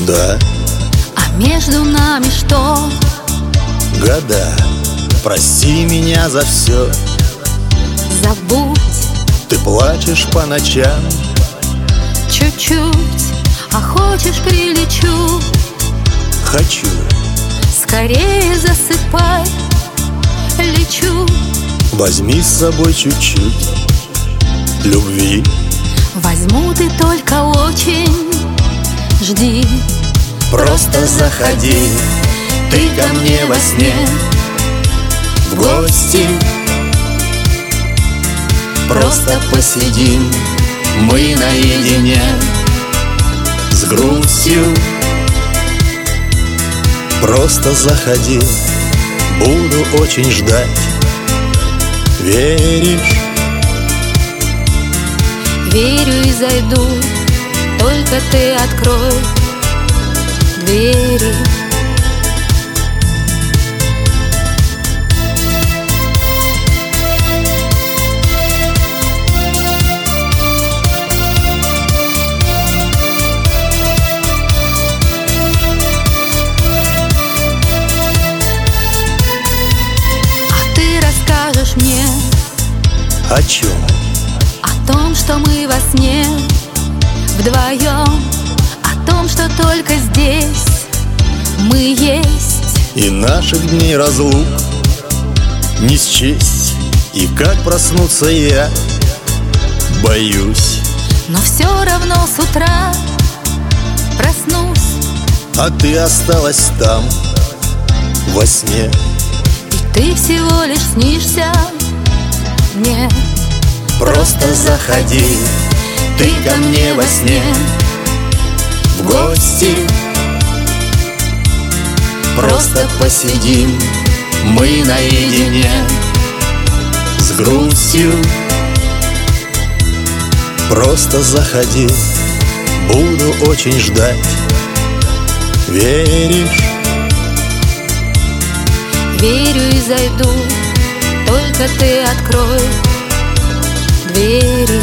да. А между нами что? Года. Прости меня за все. Забудь Ты плачешь по ночам. чуть-чуть, а хочешь прилечу. Хочу. Скорее засыпай, лечу. Возьми с собой чуть-чуть любви. Возьму, ты только очень жди. Просто заходи ты ко мне во сне в гости. Просто посидим мы наедине с грустью. Просто заходи, буду очень ждать. Веришь? Верю и зайду, только ты открой двери. А ты расскажешь мне О чем? о том, что мы во сне вдвоем, о том, что только здесь мы есть. И наших дней разлук не счесть. И как проснуться я боюсь. Но все равно с утра проснусь, А ты осталась там во сне. и ты всего лишь снишься мне. Просто заходи ты ко мне во сне в гости. Просто посидим мы наедине с грустью. Просто заходи, буду очень ждать. Веришь? Верю и зайду, только ты открой двери.